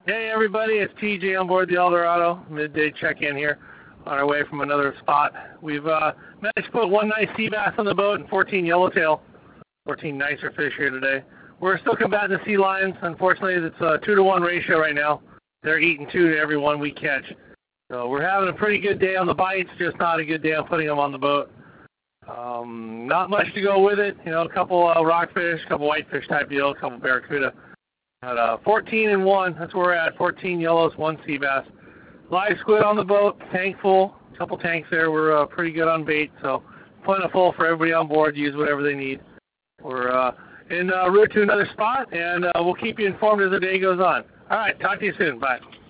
Hey everybody, it's TJ on board the Eldorado. Midday check-in here on our way from another spot. We've managed to put one nice sea bass on the boat and 14 yellowtail, 14 nicer fish here today. We're still combating the sea lions. Unfortunately, it's a 2-to-1 ratio right now. They're eating 2 to every one we catch. So we're having a pretty good day on the bites, just not a good day on putting them on the boat. Not much to go with it. You know, a couple rockfish, a couple whitefish type deal, a couple barracuda. At 14 and 1, that's where we're at. 14 yellows, 1 sea bass. Live squid on the boat, tank full. A couple tanks there. We're pretty good on bait, so plentiful for everybody on board. Use whatever they need. We're en route to another spot, and we'll keep you informed as the day goes on. All right, talk to you soon. Bye.